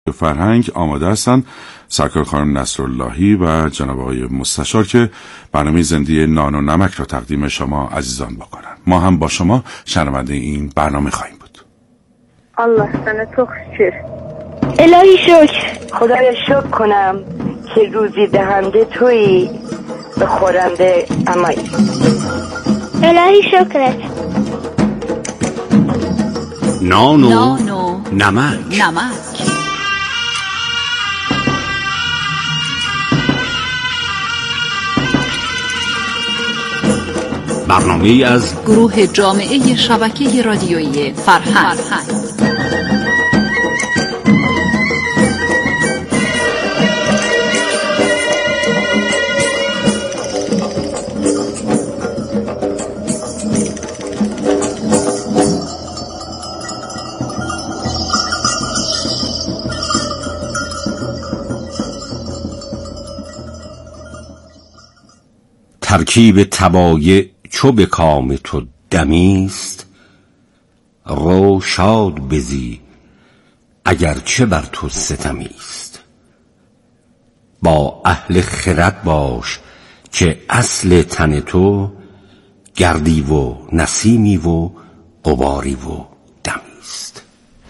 فرهنگ آماده هستند سرکار خانم نصراللهی و جناب آقای مستشار که برنامه زنده نان و نمک را تقدیم شما عزیزان بکنند. ما هم با شما شنونده این برنامه خواهیم بود. Allah sana çok şükür. الهی شکر. خدایا شکر کنم که روزی دهنده تویی به خورنده امایی. الهی شکرت. نان و نمک. برنامه‌ای از گروه جامعه شبکه رادیویی فرهنگ. ترکیب طبایع چو به کام تو دمیست، رو شاد بزی اگرچه بر تو ستمیست. با اهل خرد باش که اصل تن تو، گردی و نسیمی و غباری و دمیست.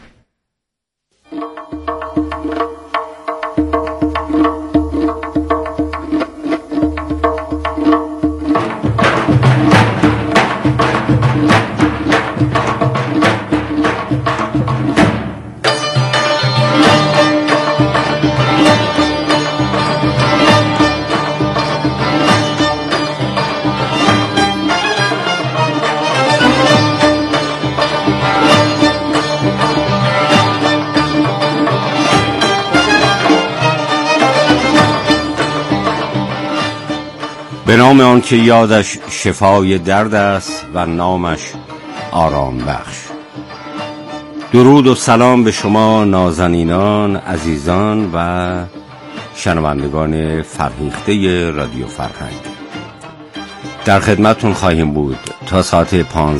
به نام آن که یادش شفای درد است و نامش آرام بخش. درود و سلام به شما نازنینان، عزیزان و شنوندگان فرهیخته رادیو فرهنگ. در خدمتتون خواهیم بود تا ساعت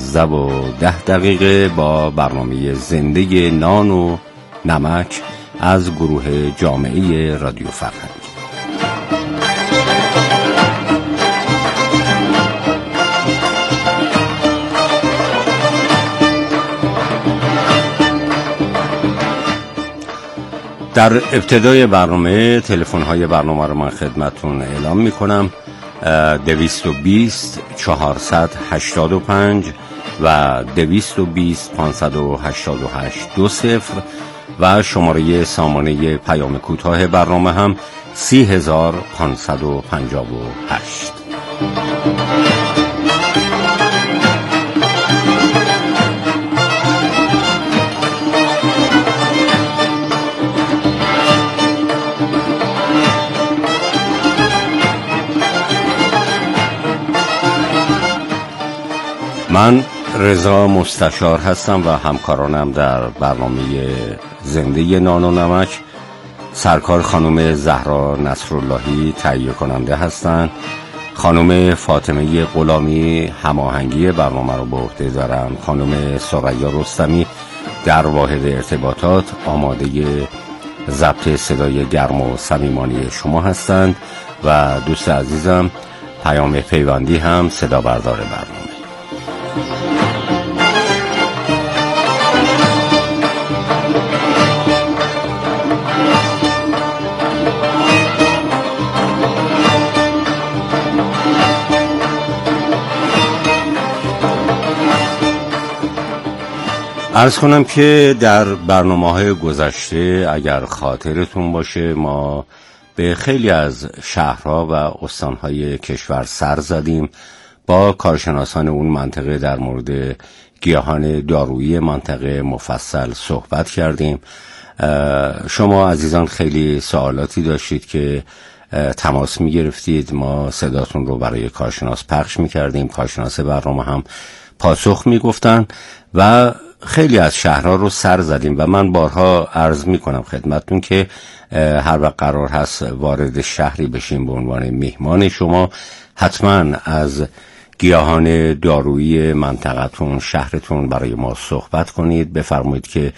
15:10 با برنامه زنده نان و نمک از گروه جامعه رادیو فرهنگ. در ابتدای برنامه تلفن‌های برنامه رو من خدمتتون اعلام می‌کنم. 220 485 و 220 588 20 و شماره سامانه پیام کوتاه برنامه هم 30558. من رضا مستشار هستم و همکارانم در برنامه زنده نان و نمک سرکار خانم زهرا نصراللهی تهیه کننده هستند. خانم فاطمه غلامی هماهنگی برنامه رو به عهده دارن. خانم ثریا رستمی در واحد ارتباطات آماده ضبط صدای گرم و صمیمانه شما هستند و دوست عزیزم پیام پیوندی هم صدا بردار برنامه. عرض کنم که در برنامه‌های گذشته اگر خاطرتون باشه ما به خیلی از شهرها و استانهای کشور سر زدیم، با کارشناسان اون منطقه در مورد گیاهان دارویی منطقه مفصل صحبت کردیم. شما عزیزان خیلی سوالاتی داشتید که تماس می گرفتید، ما صداتون رو برای کارشناس پخش می کردیم، کارشناس برنامه هم پاسخ می گفتن و خیلی از شهرها رو سر زدیم و من بارها عرض می کنم خدمتتون که هر وقت قرار هست وارد شهری بشیم به عنوان میهمان شما، حتما از گیاهان دارویی منطقتون، شهرتون برای ما صحبت کنید، بفرمایید که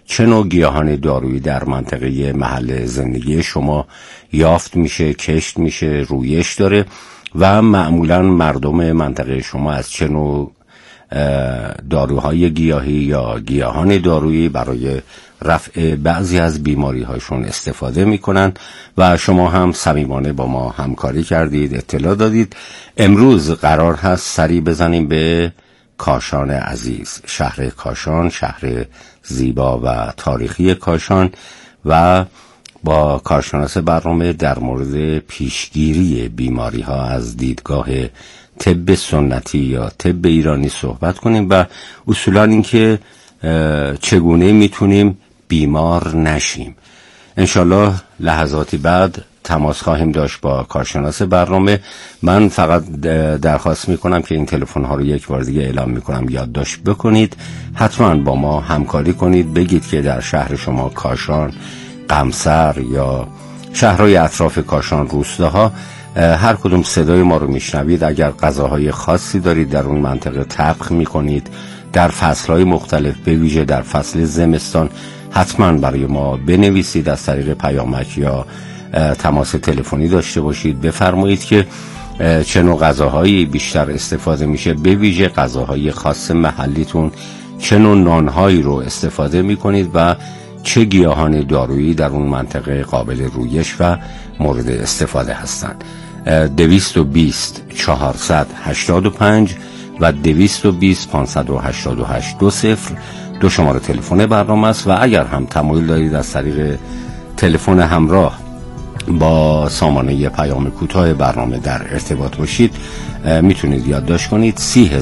چه نوع گیاهان دارویی در منطقه محل زندگی شما یافت میشه، کشت میشه، رویش داره و معمولا مردم منطقه شما از چه نوع داروهای گیاهی یا گیاهان دارویی برای رفع بعضی از بیماری هاشون استفاده میکنن و شما هم صمیمانه با ما همکاری کردید، اطلاع دادید. امروز قرار هست سری بزنیم به کاشان عزیز، شهر کاشان، شهر زیبا و تاریخی کاشان، و با کارشناس برنامه در مورد پیشگیری بیماری ها از دیدگاه طب سنتی یا طب ایرانی صحبت کنیم و اصولا اینکه چگونه میتونیم بیمار نشیم. انشالله لحظاتی بعد تماس خواهیم داشت با کارشناس برنامه. من فقط درخواست میکنم که این تلفن ها رو یک بار دیگه اعلام میکنم، یادداشت بکنید، حتما با ما همکاری کنید، بگید که در شهر شما کاشان، قمصر یا شهرهای اطراف کاشان، روستاها، هر کدوم صدای ما رو میشنوید. اگر غذاهای خاصی دارید در اون منطقه طبخ میکنید در فصلهای مختلف، به ویژه در فصل زمستان، حتما برای ما بنویسید، از طریق پیامک یا تماس تلفنی داشته باشید، بفرمایید که چه نوع غذاهایی بیشتر استفاده میشه، به ویژه غذاهای خاص محلیتون، چه نوع نانهایی رو استفاده میکنید و چه گیاهان دارویی در اون منطقه قابل رویش و مورد استفاده هستند. 220 485 و 220 588 20 دو شماره تلفن برنامه است و اگر هم تمایل دارید از طریق تلفن همراه با سامانه پیام کوتاه برنامه در ارتباط باشید، میتونید یادداشت کنید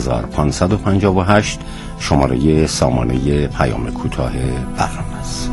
3558 شماره سامانه پیام کوتاه برنامه است.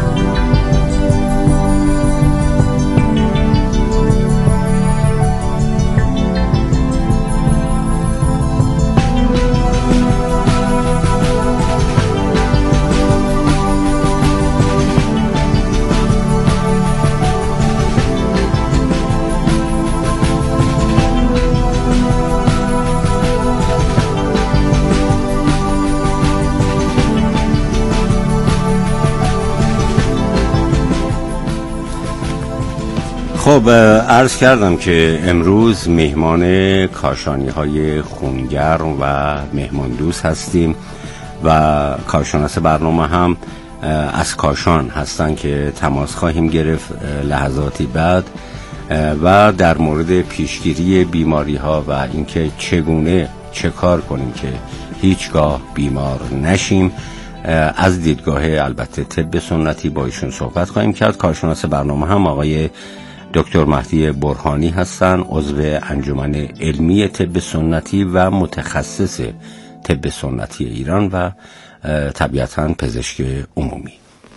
خب عرض کردم که امروز مهمان کاشانی های خونگرم و مهمان دوست هستیم و کارشناس برنامه هم از کاشان هستن که تماس خواهیم گرفت لحظاتی بعد و در مورد پیشگیری بیماری ها و اینکه چگونه چه کار کنیم که هیچگاه بیمار نشیم از دیدگاه البته طب سنتی با ایشون صحبت خواهیم کرد. کارشناس برنامه هم آقای دکتر مهدی برهانی هستن، عضو انجمن علمی طب سنتی و متخصص طب سنتی ایران و طبیعتاً پزشک عمومی.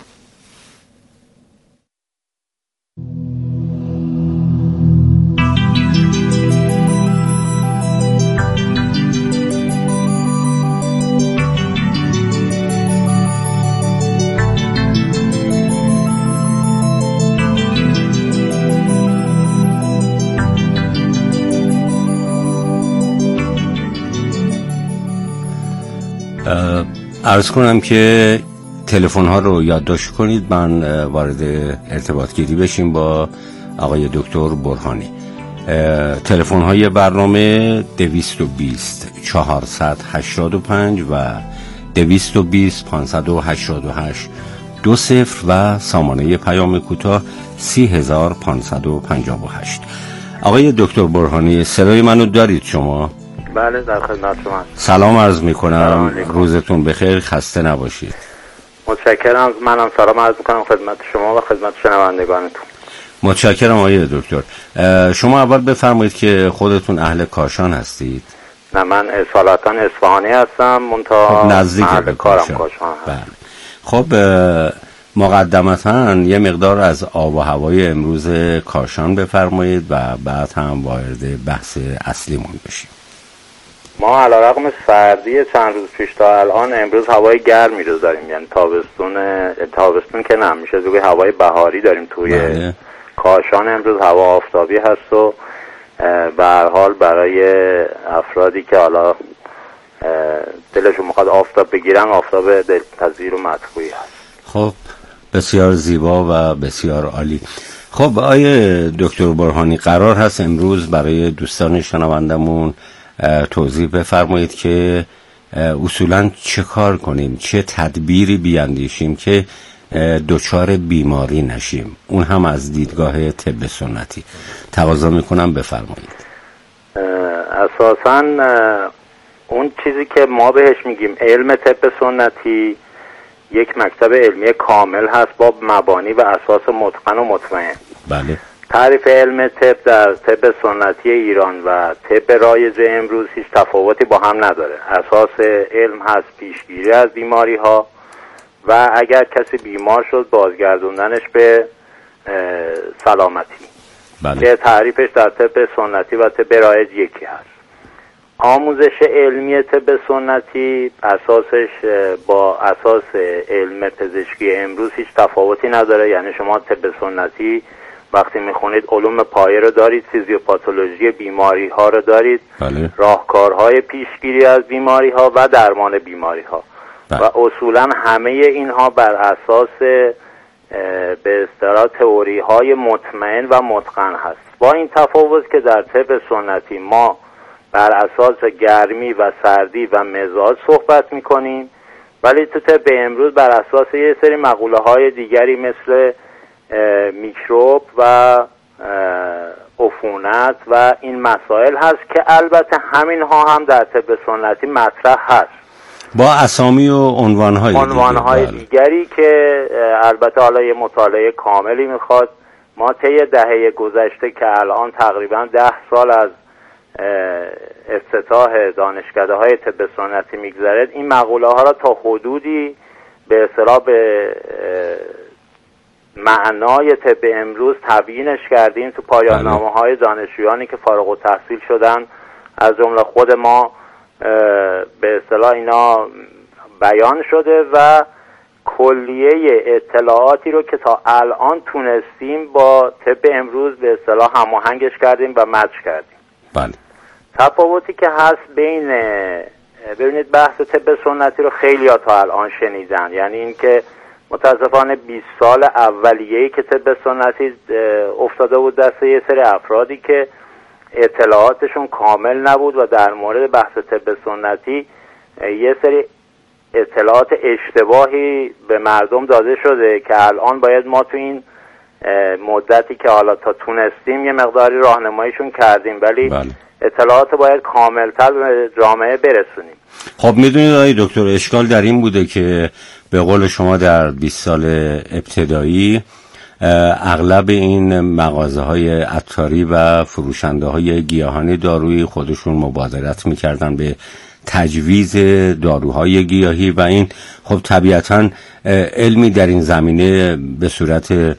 عرض کنم که تلفن ها رو یادداشت کنید، من وارد ارتباط گیری بشیم با آقای دکتر برهانی. تلفن های برنامه 220 485 و 220 588 20 و سامانه پیام کوتاه 3558. آقای دکتر برهانی، صدای منو دارید شما؟ بله، در خدمت شما. سلام عرض میکنم، روزتون بخیر، خسته نباشید. متشکرم. منم سلام عرض میکنم خدمت شما و خدمت شنوندگانتون. متشکرم آقای دکتر. شما اول بفرمایید که خودتون اهل کاشان هستید؟ نه، من اصالتا اصفهانی هستم، منتها نزدیک به کاشان. بله. خب مقدمتاً یه مقدار از آب و هوای امروز کاشان بفرمایید و بعد هم وارد بحث اصلیمون بشیم. ما علیرغم سردی چند روز پیش تا الان امروز هوای گرمی رو داریم، یعنی تابستون که نمیشه، زوی هوای بهاری داریم توی کاشان. امروز هوا آفتابی هست و به هر حال برای افرادی که حالا دلشون میخواد آفتاب بگیرن، آفتاب دلپذیر و مطبوعی هست. خب بسیار زیبا و بسیار عالی. خب آیه دکتر برهانی، قرار هست امروز برای دوستان شنوندمون توضیح بفرمایید که اصولاً چه کار کنیم، چه تدبیری بیاندیشیم که دچار بیماری نشیم، اون هم از دیدگاه طب سنتی. تقاضا میکنم بفرمایید. اساساً اون چیزی که ما بهش میگیم علم طب سنتی یک مکتب علمی کامل هست با مبانی و اساس متقن و مطمئن. بله. تعریف علم طب در طب سنتی ایران و طب رایج امروز هیچ تفاوتی با هم نداره. اساس علم هست پیشگیری از بیماری ها و اگر کسی بیمار شد بازگردوندنش به سلامتی. بله. که تعریفش در طب سنتی و طب رایج یکی هست. آموزش علمی طب سنتی اساسش با اساس علم پزشکی امروز هیچ تفاوتی نداره. یعنی شما طب سنتی وقتی میخونید علوم پایه رو دارید، فیزیوپاتولوژی بیماری ها رو دارید، بله. راهکارهای پیشگیری از بیماری ها و درمان بیماری ها. بله. و اصولا همه اینها بر اساس به اصطلاح تئوری های مطمئن و متقن هست. با این تفاوت که در طب سنتی ما بر اساس گرمی و سردی و مزاج صحبت میکنیم، ولی تو طب امروز بر اساس یه سری مقوله های دیگری مثل میکروب و عفونت و این مسائل هست که البته همین ها هم در طب سنتی مطرح هست با اسامی و عنوانهای دیگری که البته حالا یه مطالعه کاملی میخواد. ما طی دهه گذشته که الان تقریبا 10 سال از افتتاح دانشکده های طب سنتی میگذرد، این مقوله ها را تا حدودی به اصطلاح به معنای طب امروز تبیینش کردیم تو پایان نامه های دانشجویانی که فارغ التحصیل شدن، از جمله خود ما به اصطلاح اینا بیان شده و کلیه اطلاعاتی رو که تا الان تونستیم با طب امروز به اصطلاح هماهنگش کردیم و مچ کردیم. بله. تفاوتی که هست بین ببینید بحث طب سنتی رو خیلی ها تا الان شنیدن، یعنی این که متاسفانه 20 سال اولیه‌ای که طب سنتی افتاده بود دست یه سری افرادی که اطلاعاتشون کامل نبود و در مورد بحث طب سنتی یه سری اطلاعات اشتباهی به مردم داده شده که الان باید ما تو این مدتی که حالا تا تونستیم یه مقداری راهنماییشون کردیم، ولی بله. اطلاعات باید کاملتر به جامعه برسونیم. خب میدونید آقای دکتر، اشکال در این بوده که به قول شما در 20 سال ابتدایی اغلب این مغازه‌های عطاری و فروشنده‌های گیاهان دارویی خودشون مبادرت می‌کردن به تجویز داروهای گیاهی و این خب طبیعتاً علمی در این زمینه به صورت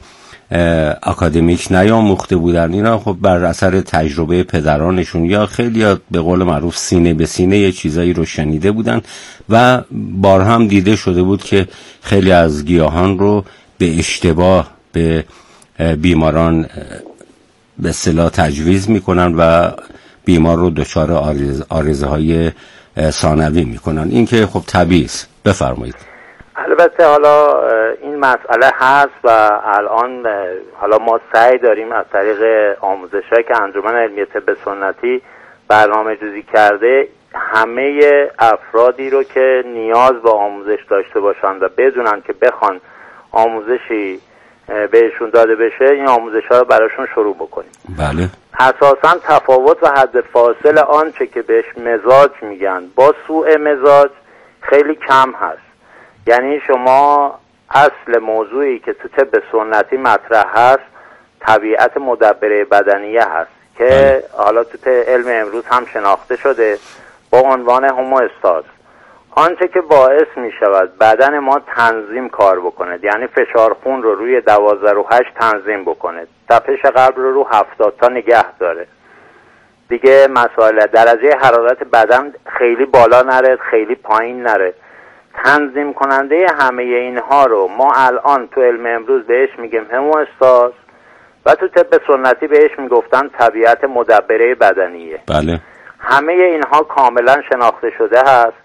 اکادمیک نیاموخته بودن. اینا خب بر اثر تجربه پدرانشون یا خیلی به قول معروف سینه به سینه یه چیزایی رو شنیده بودن و بارها هم دیده شده بود که خیلی از گیاهان رو به اشتباه به بیماران به اصطلاح تجویز میکنن و بیمار رو دچار عارضه های ثانوی میکنن. این که خب طبیعی است. بفرمایید. البته حالا این مسئله هست و الان حالا ما سعی داریم از طریق آموزش‌هایی که انجمن علمی طب سنتی برنامه‌ریزی کرده همه افرادی رو که نیاز به آموزش داشته باشند و بدونن که بخوان آموزشی بهشون داده بشه این آموزش‌ها رو براشون شروع بکنیم. بله. اساساً تفاوت و حد فاصل آنچه که بهش مزاج میگن با سوء مزاج خیلی کم هست. یعنی شما اصل موضوعی که تو طب سنتی مطرح هست طبیعت مدبره بدنیه هست که حالا تو علم امروز هم شناخته شده با عنوان هوموستاز. آنچه که باعث می شود بدن ما تنظیم کار بکنه، یعنی فشار خون رو روی 12 رو 8 تنظیم بکنه، تپش قلب رو 70 تا نگه داره، دیگه مسائل درجه حرارت بدن خیلی بالا نره خیلی پایین نره، تنظیم کننده همه اینها رو ما الان تو علم امروز بهش میگیم هوموستاز و تو طب سنتی بهش میگفتن طبیعت مدبره بدنیه. بله. همه اینها کاملا شناخته شده هست.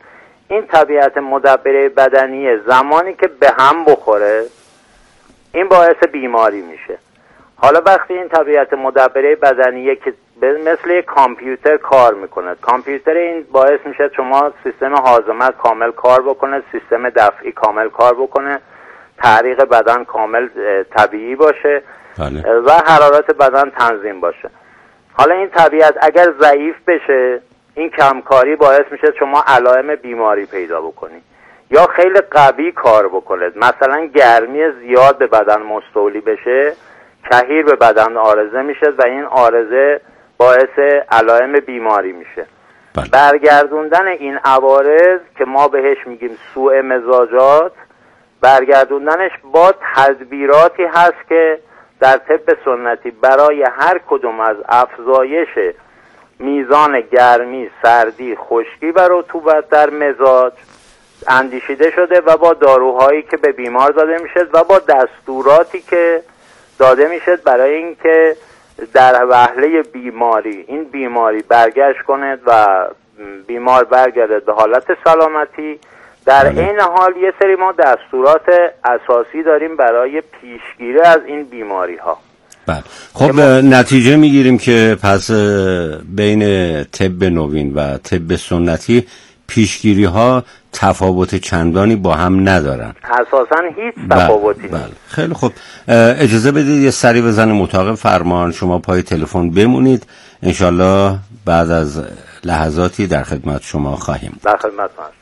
این طبیعت مدبره بدنی زمانی که به هم بخوره این باعث بیماری میشه. حالا وقتی این طبیعت مدبره بدنیه که مثل یک کامپیوتر کار میکنه، کامپیوتر این باعث میشه شما سیستم هاضمه کامل کار بکنه، سیستم دفعی کامل کار بکنه، تحریق بدن کامل طبیعی باشه و حرارت بدن تنظیم باشه. حالا این طبیعت اگر ضعیف بشه این کمکاری باعث میشه شما علائم بیماری پیدا بکنی یا خیلی قوی کار بکنه، مثلا گرمی زیاد به بدن مستولی بشه، کهیر به بدن عارضه میشه و این عارضه باعث علائم بیماری میشه. برگردوندن این عوارض که ما بهش میگیم سوء مزاجات، برگردوندنش با تدبیراتی هست که در طب سنتی برای هر کدوم از افزایش میزان گرمی، سردی، خشکی و رطوبت در مزاج اندیشیده شده و با داروهایی که به بیمار داده میشه و با دستوراتی که داده میشه برای اینکه در وهله بیماری این بیماری برگشت کنه و بیمار برگرده به حالت سلامتی. در این حال یه سری ما دستورات اساسی داریم برای پیشگیری از این بیماری ها. بله. خب نتیجه میگیریم که پس بین طب نوین و طب سنتی پیشگیری ها تفاوت چندانی با هم ندارن، اساسا هیچ تفاوتی نیست. خیلی خوب، اجازه بدید یه سری بزنیم اتاق فرمان، شما پای تلفن بمونید، انشالله بعد از لحظاتی در خدمت شما خواهیم. در خدمت هستم.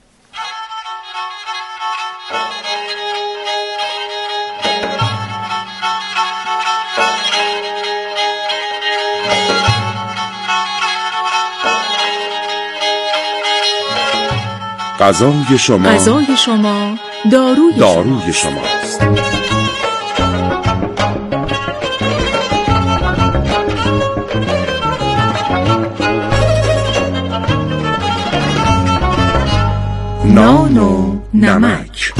غذای شما داروی شماست. نان و نمک.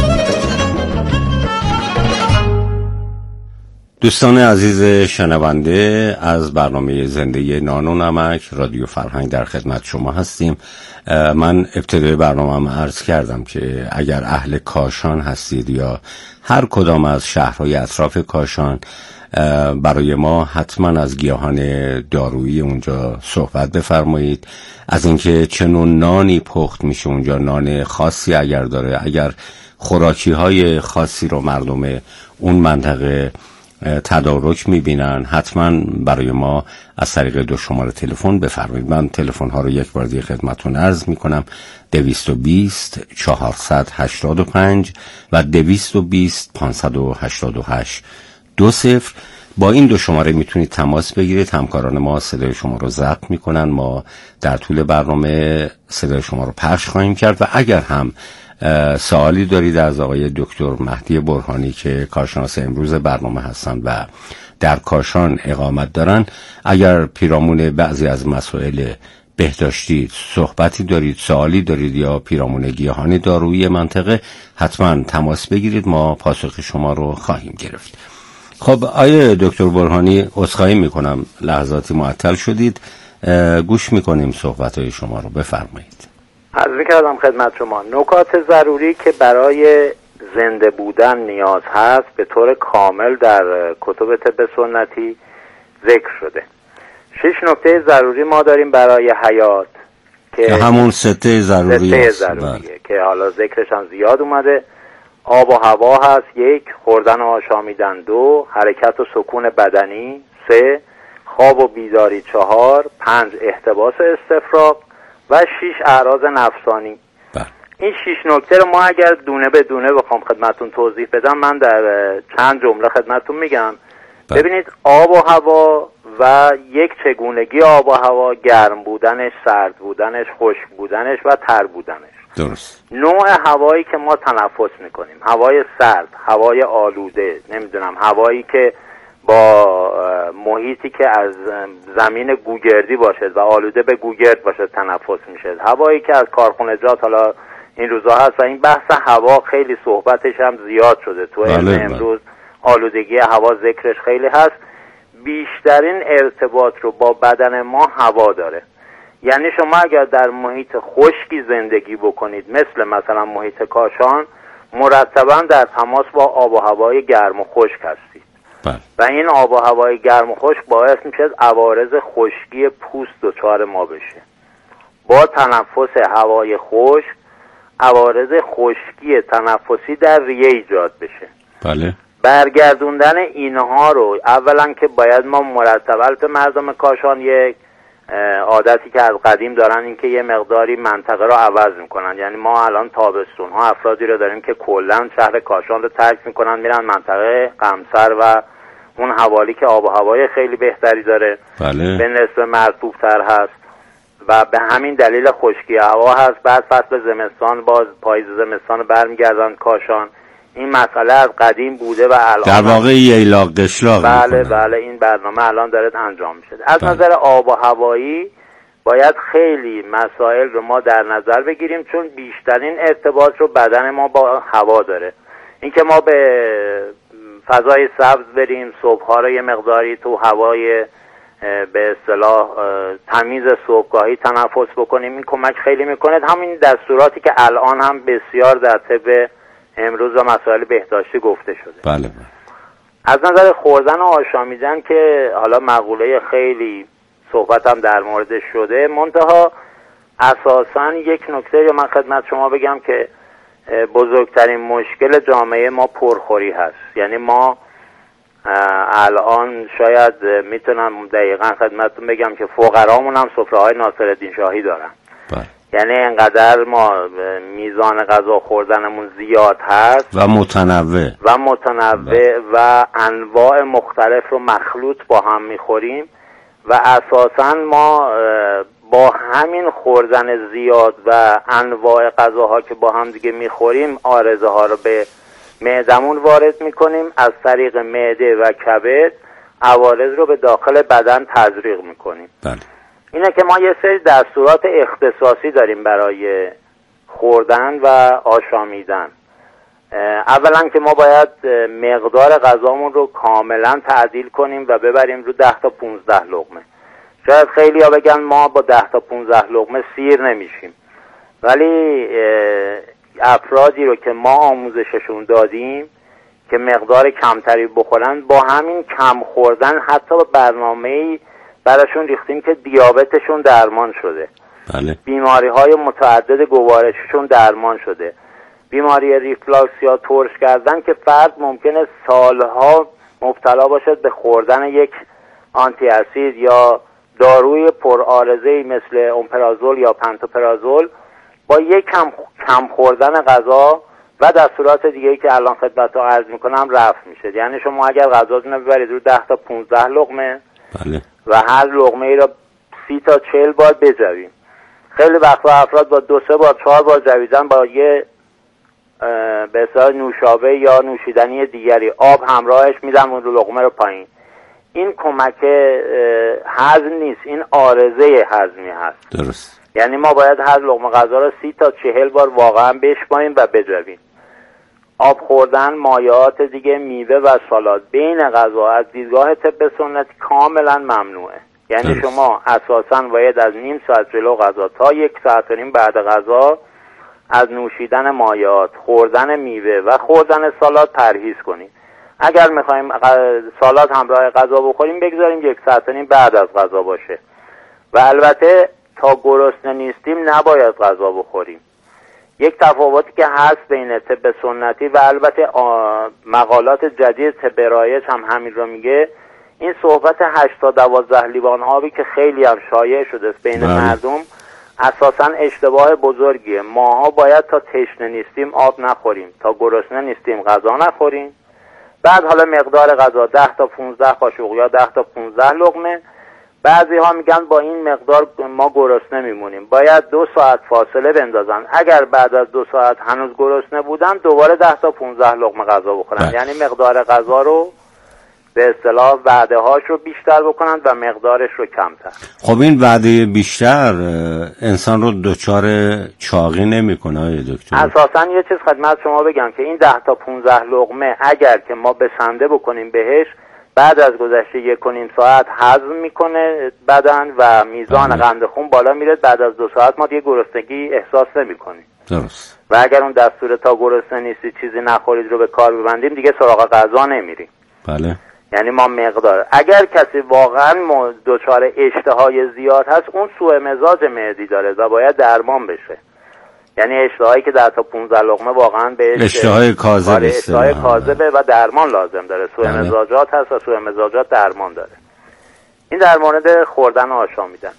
دوستان عزیز شنونده، از برنامه زنده نان و نمک رادیو فرهنگ در خدمت شما هستیم. من ابتدای برنامه عرض کردم که اگر اهل کاشان هستید یا هر کدام از شهرهای اطراف کاشان، برای ما حتما از گیاهان دارویی اونجا صحبت بفرمایید، از اینکه چه نوع نانی پخت میشه اونجا، نان خاصی اگر داره، اگر خوراکی های خاصی رو مردم اون منطقه تدارک میبینن، حتما برای ما از طریق 2 شماره تلفن بفرمایید. من تلفن ها رو یک بار دیگه خدمتتون عرض میکنم: 220 485 و 220 588 20. با این 2 شماره میتونید تماس بگیرید، همکاران ما صدای شما رو ضبط میکنن، ما در طول برنامه صدای شما رو پخش خواهیم کرد. و اگر هم سوالی دارید از آقای دکتر مهدی برهانی که کارشناس امروز برنامه هستند و در کاشان اقامت دارن، اگر پیرامون بعضی از مسائل بهداشتی صحبتی دارید، سوالی دارید یا پیرامون گیاهان دارویی منطقه، حتما تماس بگیرید، ما پاسخ شما رو خواهیم گرفت. خب آقای دکتر برهانی، عذرخواهی میکنم لحظاتی معطل شدید، گوش میکنیم صحبت‌های شما رو، بفرمایید. عرض کردم خدمت شما نکات ضروری که برای زنده بودن نیاز هست به طور کامل در کتب طب سنتی ذکر شده. 6 نکته ضروری ما داریم برای حیات که همون 6 ضروریه که حالا ذکرش هم زیاد اومده. آب و هوا هست 1، خوردن و آشامیدن 2، حرکت و سکون بدنی 3، خواب و بیداری 4، 5 احتباس و استفراغ و 6 اعراض نفسانی. این 6 نکته رو ما اگر دونه به دونه بخوام خدمتون توضیح بدم، من در چند جمله خدمتون میگم. ببینید، آب و هوا و یک چگونگی آب و هوا: گرم بودنش، سرد بودنش، خشک بودنش و تر بودنش. درست. نوع هوایی که ما تنفس میکنیم: هوای سرد، هوای آلوده، نمیدونم هوایی که با محیطی که از زمین گوگردی باشد و آلوده به گوگرد باشد تنفس میشه، هوایی که از کارخونجات حالا این روزا هست و این بحث هوا خیلی صحبتش هم زیاد شده تو امروز. آلودگی هوا ذکرش خیلی هست. بیشترین ارتباط رو با بدن ما هوا داره. یعنی شما اگر در محیط خشکی زندگی بکنید مثلا محیط کاشان، مرتبا در تماس با آب و هوای گرم و خشک هستید و این آب و هوای گرم و خشک باعث میشه عوارض خشکی پوست دچار ما بشه. با تنفس هوای خشک عوارض خشکی تنفسی در ریه ایجاد بشه. بله. برگردوندن اینها رو اولا که باید ما مرتبا مردم کاشان یک عادتی که از قدیم دارن این که یه مقداری منطقه رو عوض میکنن. یعنی ما الان تابستون ها افرادی رو داریم که کلا شهر کاشان رو ترک میکنن میرن منطقه قمصر و اون حوالی که آب و هوای خیلی بهتری داره. بله. به نسبت مرطوب تر هست و به همین دلیل خشکی هوا هست. بعد فصل زمستان باز پاییز زمستان برمیگردن کاشان. این مسئله از قدیم بوده و الان در واقع ییلاق قشلاق. بله این برنامه الان داره انجام میشه. از نظر آب و هوایی باید خیلی مسائل رو ما در نظر بگیریم چون بیشترین ارتباط رو بدن ما با هوا داره. اینکه ما به فضای سبز بریم، صبح‌ها رو یه مقداری تو هوای به اصطلاح تمیز صبحگاهی تنفس بکنیم، این کمک خیلی میکنه. همین دستوراتی که الان هم بسیار در طب امروز و مسائل بهداشتی گفته شده. بله. از نظر خوردن و آشامیدن که حالا مقوله خیلی صحبت هم در موردش شده، منتها اساساً یک نکته رو من خدمت شما بگم که بزرگترین مشکل جامعه ما پرخوری هست. یعنی ما الان شاید میتونم دقیقاً خدمتتون بگم که فقرامون هم سفره‌های ناصرالدین شاهی دارن. یعنی انقدر ما میزان غذا خوردنمون زیاد هست و متنوع و انواع مختلف رو مخلوط با هم میخوریم و اساساً ما با همین خوردن زیاد و انواع غذاها که با هم دیگه میخوریم عارضه ها رو به معدمون وارد میکنیم، از طریق معده و کبد عوارض رو به داخل بدن تزریق میکنیم. بله. اینه که ما یه سری دستورات اختصاصی داریم برای خوردن و آشامیدن. اولا که ما باید مقدار غذامون رو کاملا تعدیل کنیم و ببریم رو 10 تا 15 لقمه. شاید خیلی ها بگن ما با 10 تا 15 لقمه سیر نمیشیم، ولی افرادی رو که ما آموزششون دادیم که مقدار کمتری بخورن، با همین کم خوردن حتی با برنامه‌ای براشون ریختیم که دیابتشون درمان شده. بله. بیماری های متعدد گوارششون درمان شده. بیماری ریفلاکس یا ترش کردن که فرد ممکنه سالها مبتلا باشد به خوردن یک آنتی اسید یا داروی پرعارضه‌ای مثل اومپرازول یا پنتوپرازول، با یک کم خوردن غذا و دستورات دیگه‌ای که الان خدمتتون عرض میکنم رفع میشه. یعنی شما اگر غذاتون رو ببرید رو 10 تا 15 لقمه، بله، و هر لقمه ای را 30 تا 40 بار بجویم. خیلی وقتا افراد با 2-3 بار 4 بار جویدن با یه به اصطلاح نوشابه یا نوشیدنی دیگری آب همراهش میدن اون لقمه رو پایین. این کمک هضم نیست، این عارضه هضمی هست. درست. یعنی ما باید هر لقمه غذا رو 30 تا 40 بار واقعا بشماریم و بجویم. آب خوردن، مایعات دیگه، میوه و سالاد بین غذا از دیدگاه طب سنتی کاملا ممنوعه. یعنی شما اساساً باید از نیم ساعت جلو غذا تا 1 ساعت و نیم بعد غذا از نوشیدن مایعات، خوردن میوه و خوردن سالاد پرهیز کنید. اگر میخوایم سالاد همراه غذا بخوریم بگذاریم 1 ساعت و نیم بعد از غذا باشه. و البته تا گرسنه نیستیم نباید غذا بخوریم. یک تفاوتی که هست بین طب سنتی و البته مقالات جدید طب رایج هم همین رو میگه، این صحبت 8 تا 12 لیوان آبی که خیلی هم شایع شده است بین مردم، اساساً اشتباه بزرگیه. ماها باید تا تشنه نیستیم آب نخوریم، تا گرسنه نیستیم غذا نخوریم. بعد حالا مقدار غذا 10 تا 15 قاشق یا 10 تا 15 لقمه. بعضی ها میگن با این مقدار ما گرسنه میمونیم، باید 2 ساعت فاصله بندازن. اگر بعد از 2 ساعت هنوز گرسنه بودن دوباره 10 تا 15 لقمه غذا بخورن. یعنی مقدار غذا رو به اصطلاح وعده هاش رو بیشتر بکنن و مقدارش رو کمتر. خب این وعده بیشتر انسان رو دچار چاقی نمیکنه آقای دکتر؟ اساساً یه چیز خدمت شما بگم که این 10 تا 15 لقمه اگر که ما بسنده بکنیم بهش، بعد از گذشته 1.5 ساعت هضم میکنه بدن و میزان قند خون بالا میره. بعد از 2 ساعت ما دیگه گرسنگی احساس نمیکنیم. درست. و اگر اون دستور تا گرسنه نیستی چیزی نخورید رو به کار ببندیم دیگه سراغ غذا نمیریم. بله. یعنی ما مقدار، اگر کسی واقعا دچار اشتهای زیاد هست اون سوء مزاج معدی داره و باید درمان بشه. یعنی اشتهایی که 10 تا 15 لقمه واقعا به اشتهای کاذب، اشتهای کاذبه و درمان لازم داره. سوء مزاجات هست و سوء مزاجات درمان داره. این در مورد خوردن و آشامیدن.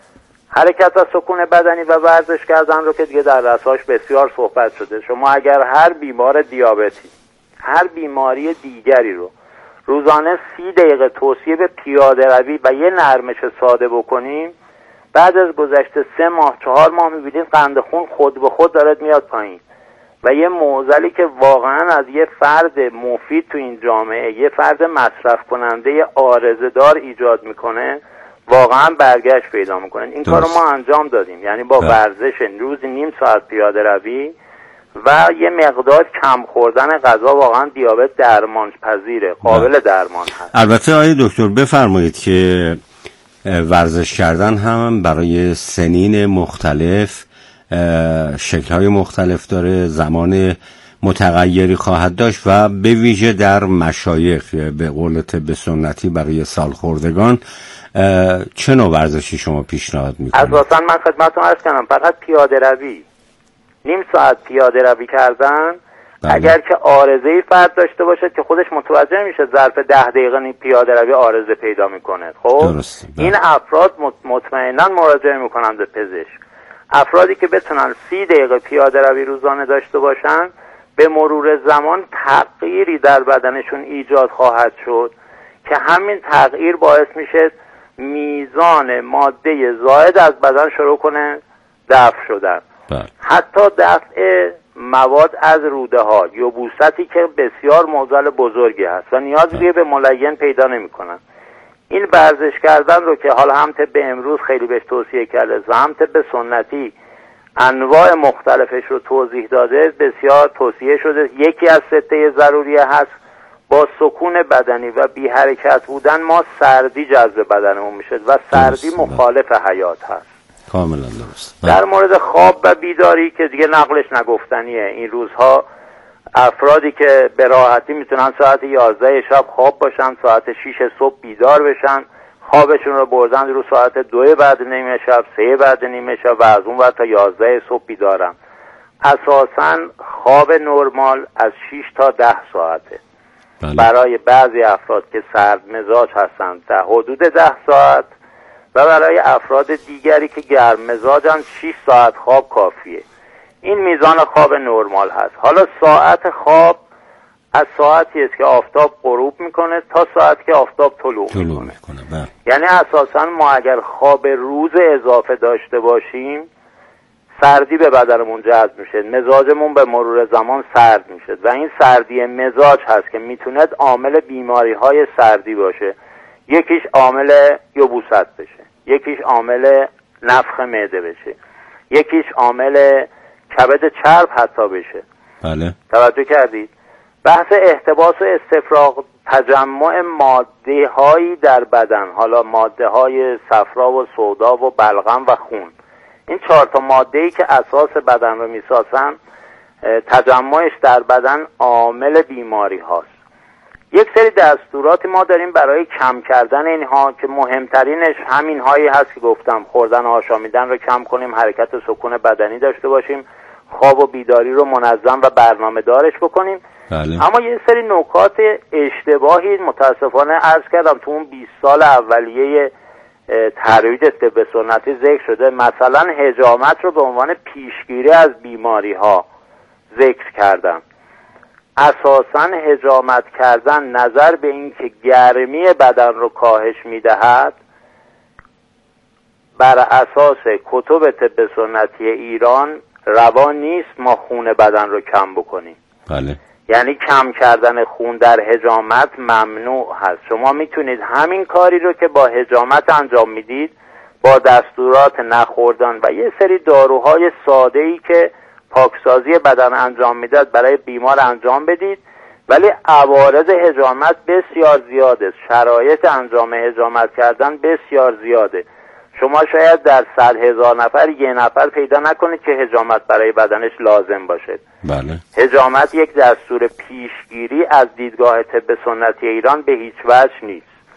حرکت و سکون بدنی و ورزش کردن رو که دیگه در رساش بسیار صحبت شده. شما اگر هر بیمار دیابتی، هر بیماری دیگری رو روزانه 30 دقیقه توصیه به پیاده روی و یه نرمش ساده بکنیم، بعد از گذشته 3 ماه 4 ماه می‌بینید قند خون خود به خود داره میاد پایین و یه معضلی که واقعا از یه فرد مفید تو این جامعه، یه فرد مصرف کننده عارضه‌دار ایجاد میکنه، واقعا برگشت پیدا میکنه. این کارو ما انجام دادیم، یعنی با ورزش روزی نیم ساعت پیاده روی و یه مقدار کم خوردن غذا واقعا دیابت درمان پذیره، قابل درمان هست. البته آقای دکتر بفرمایید که ورزش کردن هم برای سنین مختلف شکل‌های مختلف داره، زمان متغیری خواهد داشت و به ویژه در مشایخ به قول طب سنتی برای سالخوردگان چه نوع ورزشی شما پیشنهاد میکنید؟ اساساً من خدمتتون عرض کردم فقط پیاده روی، نیم ساعت پیاده روی کردن. اگر که عارضه‌ای فرد داشته باشه که خودش متوجه میشه ظرف 10 دقیقه پیاده روی عارضه پیدا میکنه، خب این افراد مطمئنا مراجعه میکنن به پزشک. افرادی که بتونن 30 دقیقه پیاده روی روزانه داشته باشن، به مرور زمان تغییری در بدنشون ایجاد خواهد شد که همین تغییر باعث میشه میزان ماده زائد از بدن شروع کنه دفع شدن. حتی دفع مواد از روده ها، یبوستی که بسیار معضل بزرگی هست و نیازی به ملین پیدا نمی کنن. این ورزش کردن رو که حالا هم طب امروز خیلی بهش توصیه کرده و هم طب سنتی انواع مختلفش رو توضیح داده، بسیار توصیه شده. یکی از سته ضروریه هست با سکون بدنی و بی حرکت بودن ما سردی جذب بدنمون میشه و سردی مخالف حیات هست. کاملا درست. در مورد خواب و بیداری که دیگه نقلش نگفتنیه. این روزها افرادی که به راحتی میتونن ساعت 11 شب خواب باشن، ساعت 6 صبح بیدار بشن، خوابشون رو بردن رو ساعت 2 بعد نیمه شب، 3 بعد نیمه شب و از اون وقت تا 11 صبح بیدارن. اساساً خواب نرمال از 6 تا 10 ساعته. برای بعضی افراد که سرد مزاج هستن در حدود 10 ساعت و برای افراد دیگری که گرم مزاجن 6 ساعت خواب کافیه. این میزان خواب نرمال هست. حالا ساعت خواب از ساعتی است که آفتاب غروب میکنه تا ساعتی که آفتاب طلوع میکنه. یعنی اساسا ما اگر خواب روز اضافه داشته باشیم سردی به بدنمون جذب میشه، مزاجمون به مرور زمان سرد میشه و این سردی مزاج هست که میتونه عامل بیماری های سردی باشه. یکیش عامل یبوست بشه، یکیش عامل نفخ معده بشه، یکیش عامل کبد چرب حتی بشه. بله. توجه کردید؟ بحث احتباس و استفراغ، تجمع ماده هایی در بدن، حالا ماده های صفرا و سودا و بلغم و خون، این 4 تا ماده‌ای که اساس بدن رو میسازن، تجمعش در بدن عامل بیماری هاست. یک سری دستوراتی ما داریم برای کم کردن اینها که مهمترینش همین هایی هست که گفتم، خوردن و آشامیدن رو کم کنیم، حرکت سکون بدنی داشته باشیم، خواب و بیداری رو منظم و برنامه دارش بکنیم. بله. اما یه سری نکات اشتباهی متاسفانه عرض کردم تو اون 20 سال اولیه ترویج طب سنتی ذکر شده. مثلا حجامت رو به عنوان پیشگیری از بیماری ها ذکر کردم. اساساً حجامت کردن نظر به این که گرمی بدن رو کاهش میدهد بر اساس کتب طب سنتی ایران روا نیست ما خون بدن رو کم بکنیم. بله. یعنی کم کردن خون در حجامت ممنوع هست. شما میتونید همین کاری رو که با حجامت انجام میدید با دستورات نخوردن و یه سری داروهای ساده‌ای که پاکسازی بدن انجام میداد برای بیمار انجام بدید. ولی عوارض حجامت بسیار زیاده، شرایط انجام حجامت کردن بسیار زیاده. شما شاید در 100,000 نفر 1 نفر پیدا نکنید که حجامت برای بدنش لازم باشه. بله. حجامت یک دستور پیشگیری از دیدگاه طب سنتی ایران به هیچ وجه نیست.